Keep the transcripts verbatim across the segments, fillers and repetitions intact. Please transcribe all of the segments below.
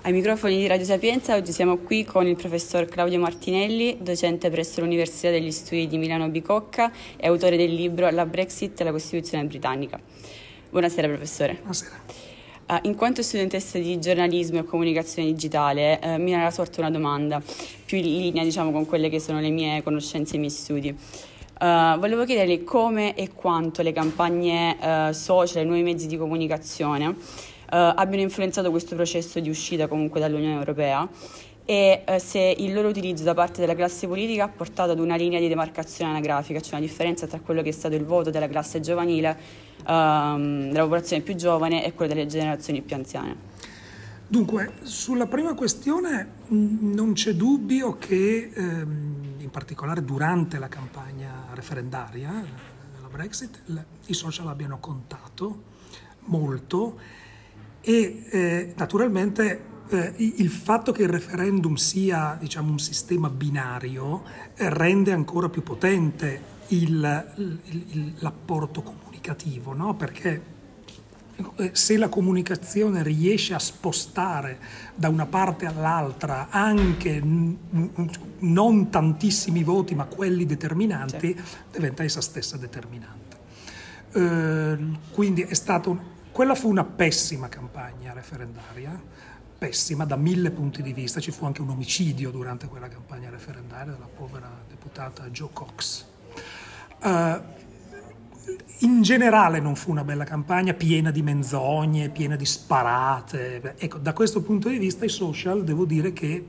Ai microfoni di Radio Sapienza oggi siamo qui con il professor Claudio Martinelli, docente presso l'Università degli Studi di Milano Bicocca e autore del libro La Brexit e la Costituzione britannica. Buonasera professore. Buonasera. Uh, in quanto studentessa di giornalismo e comunicazione digitale, uh, mi era sorta una domanda più in linea, diciamo, con quelle che sono le mie conoscenze e i miei studi. Uh, volevo chiederle come e quanto le campagne uh, social e i nuovi mezzi di comunicazione uh, abbiano influenzato questo processo di uscita comunque dall'Unione Europea e uh, se il loro utilizzo da parte della classe politica ha portato ad una linea di demarcazione anagrafica, cioè una differenza tra quello che è stato il voto della classe giovanile, uh, della popolazione più giovane e quello delle generazioni più anziane. Dunque, sulla prima questione mh, non c'è dubbio che ehm, in particolare durante la campagna referendaria della Brexit l- i social abbiano contato molto e eh, naturalmente eh, il fatto che il referendum sia, diciamo, un sistema binario eh, rende ancora più potente il, il, il, l'apporto comunicativo, no? Perché se la comunicazione riesce a spostare da una parte all'altra anche non tantissimi voti ma quelli determinanti, certo, diventa essa stessa determinante. Eh, quindi è stato un, quella fu una pessima campagna referendaria, pessima da mille punti di vista. Ci fu anche un omicidio durante quella campagna referendaria della povera deputata Jo Cox. Eh, In generale non fu una bella campagna, piena di menzogne, piena di sparate. Ecco, da questo punto di vista i social, devo dire che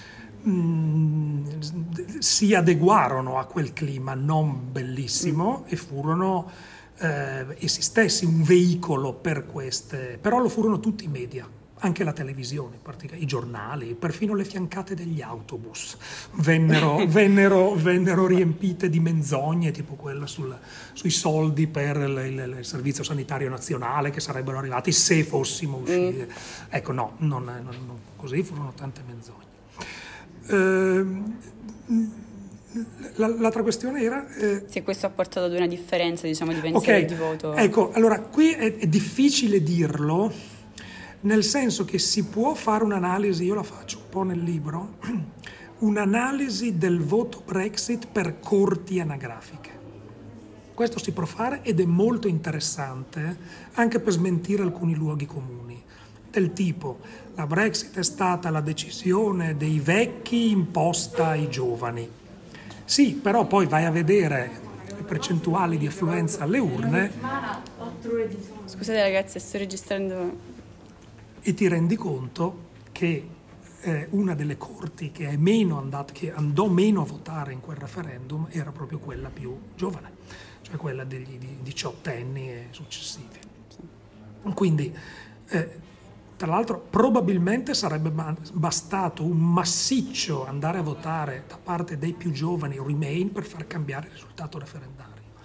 mh, si adeguarono a quel clima non bellissimo e furono eh, essi stessi un veicolo per queste, però lo furono tutti i media. Anche la televisione, i giornali, perfino le fiancate degli autobus vennero, vennero, vennero riempite di menzogne, tipo quella sul, sui soldi per il, il, il servizio sanitario nazionale che sarebbero arrivati se fossimo usciti. Mm. Ecco, no, non, non, non così, furono tante menzogne. Eh, l'altra questione era... Eh, se questo ha portato ad una differenza, diciamo, di pensiero okay. e di voto. Ecco, allora, qui è, è difficile dirlo, nel senso che si può fare un'analisi, io la faccio un po' nel libro, un'analisi del voto Brexit per corti anagrafiche. Questo si può fare ed è molto interessante anche per smentire alcuni luoghi comuni, del tipo la Brexit è stata la decisione dei vecchi imposta ai giovani. Sì, però poi vai a vedere le percentuali di affluenza alle urne. Scusate ragazzi, sto registrando... E ti rendi conto che eh, una delle corti che, è meno andata, che andò meno a votare in quel referendum era proprio quella più giovane, cioè quella degli di diciottenni e successivi. Quindi, eh, tra l'altro, probabilmente sarebbe bastato un massiccio andare a votare da parte dei più giovani Remain per far cambiare il risultato referendario.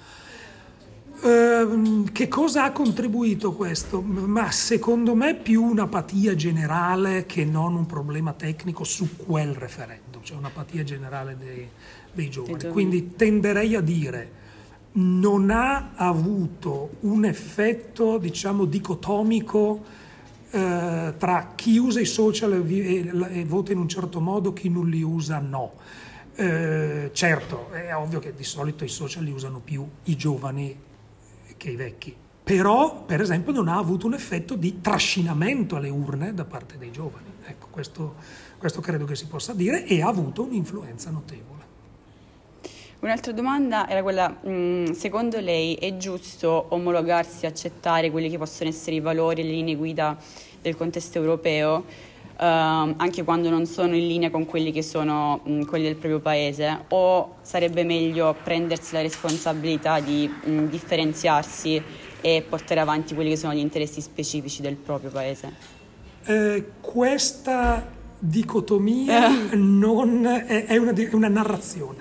Uh, che cosa ha contribuito questo? Ma secondo me più un'apatia generale che non un problema tecnico su quel referendum, cioè un'apatia generale dei, dei giovani. Quindi tenderei a dire non ha avuto un effetto, diciamo, dicotomico eh, tra chi usa i social e, e, e vota in un certo modo, chi non li usa no. Eh, certo, è ovvio che di solito i social li usano più i giovani che i vecchi, però per esempio non ha avuto un effetto di trascinamento alle urne da parte dei giovani. Ecco, questo, questo credo che si possa dire, e ha avuto un'influenza notevole. Un'altra domanda era quella, mh, secondo lei è giusto omologarsi, accettare quelli che possono essere i valori e le linee guida del contesto europeo, Uh, anche quando non sono in linea con quelli che sono mh, quelli del proprio paese, o sarebbe meglio prendersi la responsabilità di mh, differenziarsi e portare avanti quelli che sono gli interessi specifici del proprio paese? Eh, questa dicotomia eh. non è, è, una, è una narrazione,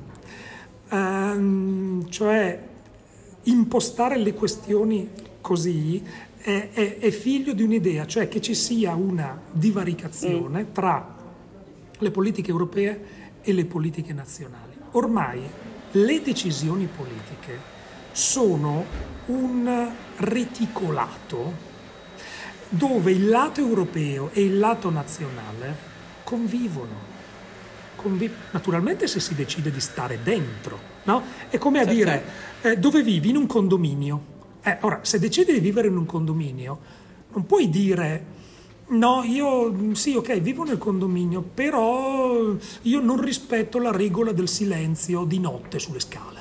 um, cioè impostare le questioni così È, è, è figlio di un'idea, cioè che ci sia una divaricazione mm. tra le politiche europee e le politiche nazionali. Ormai le decisioni politiche sono un reticolato dove il lato europeo e il lato nazionale convivono. Convi- Naturalmente se si decide di stare dentro, no? È come a Certo. dire, eh, dove vivi? In un condominio. Eh, ora, se decidi di vivere in un condominio, non puoi dire, no, io sì, ok, vivo nel condominio, però io non rispetto la regola del silenzio di notte sulle scale.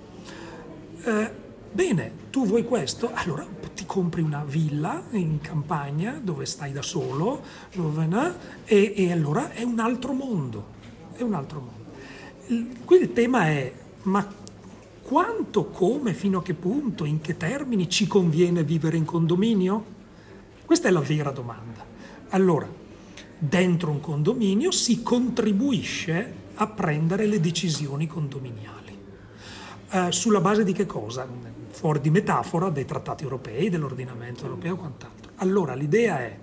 Eh, bene, tu vuoi questo? Allora ti compri una villa in campagna dove stai da solo, dove, no? e, e allora è un altro mondo, è un altro mondo. Il, qui il tema è, ma quanto, come, fino a che punto, in che termini ci conviene vivere in condominio? Questa è la vera domanda. Allora, dentro un condominio si contribuisce a prendere le decisioni condominiali. Eh, sulla base di che cosa? Fuori di metafora dei trattati europei, dell'ordinamento europeo e quant'altro. Allora, l'idea è,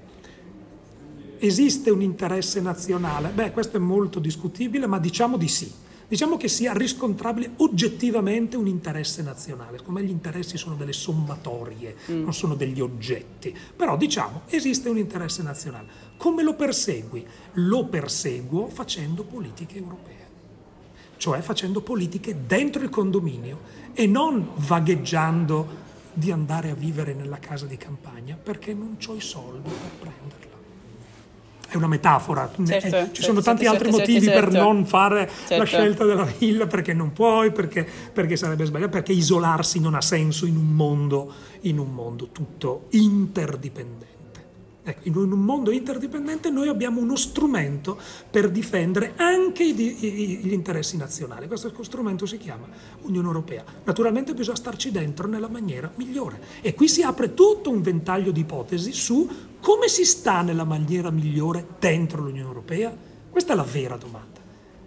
esiste un interesse nazionale? Beh, questo è molto discutibile, ma diciamo di sì. Diciamo che sia riscontrabile oggettivamente un interesse nazionale. Secondo me gli interessi sono delle sommatorie, mm. non sono degli oggetti. Però diciamo, esiste un interesse nazionale. Come lo persegui? Lo perseguo facendo politiche europee. Cioè facendo politiche dentro il condominio e non vagheggiando di andare a vivere nella casa di campagna perché non ho i soldi per prenderla. È una metafora, certo, eh, certo, ci sono certo, tanti certo, altri certo, motivi certo. per non fare certo. la scelta della villa, perché non puoi, perché, perché sarebbe sbagliato, perché isolarsi non ha senso in un mondo, in un mondo tutto interdipendente. Ecco, in un mondo interdipendente noi abbiamo uno strumento per difendere anche i, i, gli interessi nazionali. Questo strumento si chiama Unione Europea. Naturalmente bisogna starci dentro nella maniera migliore. E qui si apre tutto un ventaglio di ipotesi su come si sta nella maniera migliore dentro l'Unione Europea. Questa è la vera domanda.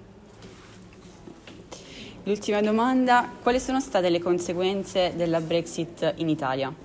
L'ultima domanda, quali sono state le conseguenze della Brexit in Italia?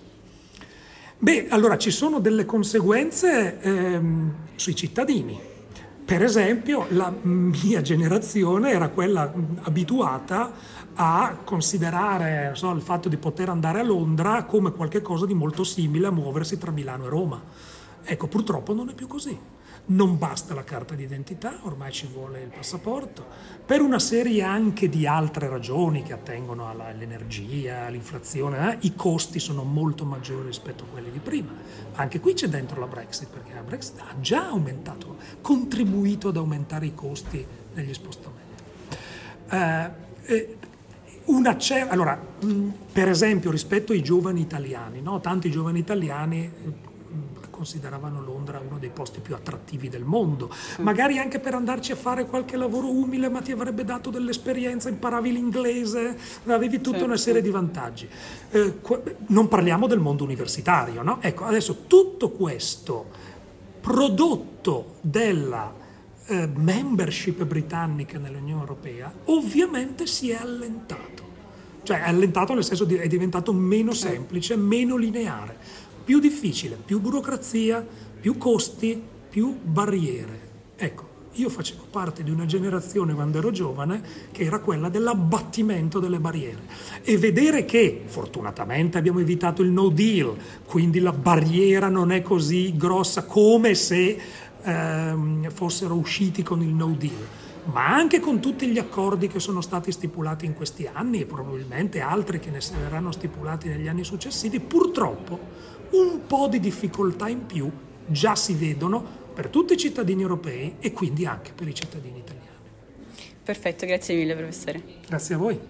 Beh, allora ci sono delle conseguenze ehm, sui cittadini. Per esempio, la mia generazione era quella abituata a considerare so, il fatto di poter andare a Londra come qualcosa di molto simile a muoversi tra Milano e Roma. Ecco, purtroppo non è più così. Non basta la carta d'identità, ormai ci vuole il passaporto, per una serie anche di altre ragioni che attengono alla, all'energia, all'inflazione, eh, i costi sono molto maggiori rispetto a quelli di prima. Ma anche qui c'è dentro la Brexit, perché la Brexit ha già aumentato, contribuito ad aumentare i costi negli spostamenti. Eh, eh, una c'è, allora, mh, per esempio rispetto ai giovani italiani, no? Tanti giovani italiani consideravano Londra uno dei posti più attrattivi del mondo, mm. magari anche per andarci a fare qualche lavoro umile, ma ti avrebbe dato dell'esperienza, imparavi l'inglese, avevi tutta sì, una serie sì. di vantaggi. Eh, non parliamo del mondo universitario, no? Ecco, adesso tutto questo prodotto della eh, membership britannica nell'Unione Europea ovviamente si è allentato, cioè è allentato nel senso di è diventato meno semplice, meno lineare. Più difficile, più burocrazia, più costi, più barriere. Ecco, io facevo parte di una generazione quando ero giovane che era quella dell'abbattimento delle barriere. E vedere che, fortunatamente, abbiamo evitato il no deal, quindi la barriera non è così grossa come se ehm, fossero usciti con il no deal. Ma anche con tutti gli accordi che sono stati stipulati in questi anni e probabilmente altri che ne saranno stipulati negli anni successivi, purtroppo un po' di difficoltà in più già si vedono per tutti i cittadini europei e quindi anche per i cittadini italiani. Perfetto, grazie mille professore. Grazie a voi.